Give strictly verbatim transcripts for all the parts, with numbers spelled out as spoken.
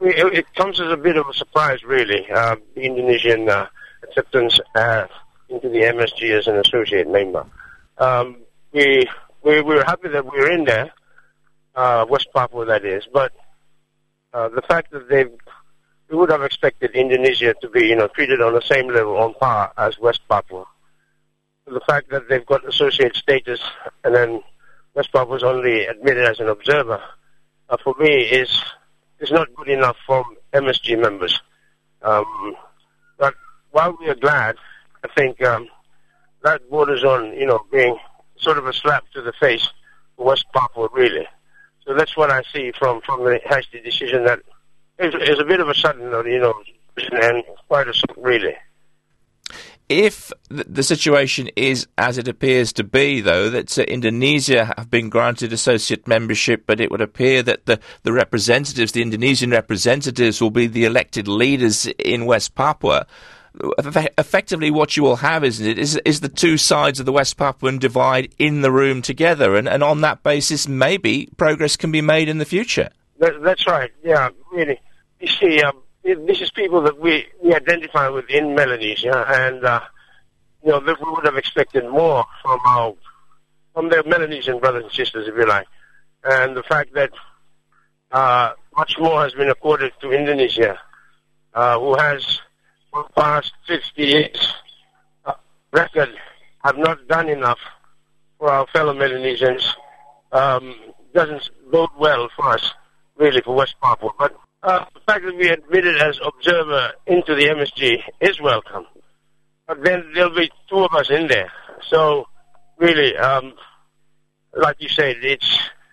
it, it comes as a bit of a surprise, really, uh, the Indonesian uh, acceptance uh, into the M S G as an associate member. Um, we, we, we're happy that we're in there, uh, West Papua that is, but uh, the fact that they've, we would have expected Indonesia to be, you know, treated on the same level, on par as West Papua. The fact that they've got associate status and then West Papua was only admitted as an observer, uh, for me, is is not good enough for M S G members. Um, but while we are glad, I think um, that borders on, you know, being sort of a slap to the face for West Papua, really. So that's what I see from, from the hasty decision that is, is a bit of a sudden, you know, and quite a shock, really. If the situation is as it appears to be, though, that uh, Indonesia have been granted associate membership, but it would appear that the, the representatives, the Indonesian representatives, will be the elected leaders in West Papua, effectively what you will have, isn't it, is, is the two sides of the West Papuan divide in the room together, and, and on that basis, maybe progress can be made in the future. That, that's right, yeah, really. You see, um, this is people that we, we identify with in Melanesia, and uh, you know, that we would have expected more from our from their Melanesian brothers and sisters, if you like. And the fact that uh, much more has been accorded to Indonesia, uh, who has, for the past fifty years, uh, record, have not done enough for our fellow Melanesians, um, doesn't bode well for us, really, for West Papua. But Uh, the fact that we admitted as observer into the M S G is welcome. But then there'll be two of us in there. So, really, um, like you said, it's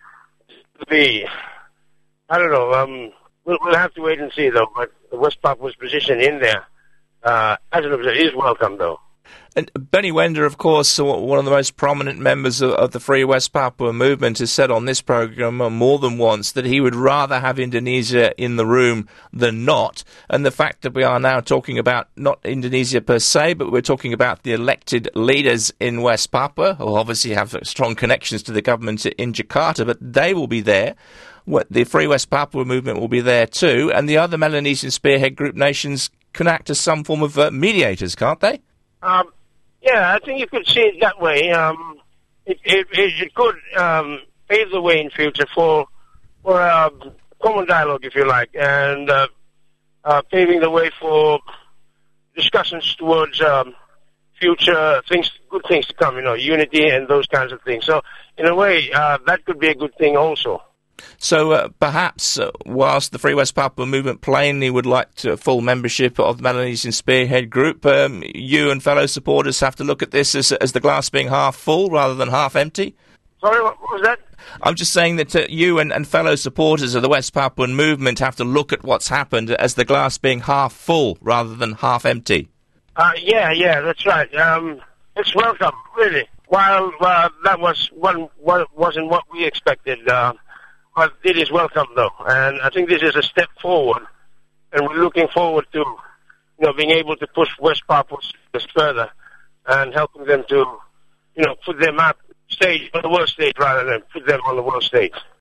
the, I don't know, um, we'll, we'll have to wait and see, though. But the West Papua's position in there uh, as an observer is welcome, though. And Benny Wenda, of course, one of the most prominent members of, of the Free West Papua movement, has said on this program more than once that he would rather have Indonesia in the room than not. And the fact that we are now talking about not Indonesia per se, but we're talking about the elected leaders in West Papua, who obviously have strong connections to the government in Jakarta, but they will be there. The Free West Papua movement will be there too, and the other Melanesian spearhead group nations can act as some form of uh, mediators, can't they? Um, yeah, I think you could see it that way. Um, it, it, it could um, pave the way in future for for a common dialogue, if you like, and uh, uh, paving the way for discussions towards um, future things, good things to come, you know, unity and those kinds of things. So, in a way, uh, that could be a good thing also. So uh, perhaps, uh, whilst the Free West Papua movement plainly would like to full membership of the Melanesian Spearhead Group, um, you and fellow supporters have to look at this as, as the glass being half full rather than half empty? Sorry, what was that? I'm just saying that uh, you and, and fellow supporters of the West Papuan movement have to look at what's happened as the glass being half full rather than half empty. Uh, yeah, yeah, that's right. Um, it's welcome, really. While uh, that was one, one, wasn't what we expected, uh, but it is welcome, though, and I think this is a step forward, and we're looking forward to, you know, being able to push West Papua further and helping them to, you know, put them up stage on the world stage rather than put them on the world stage.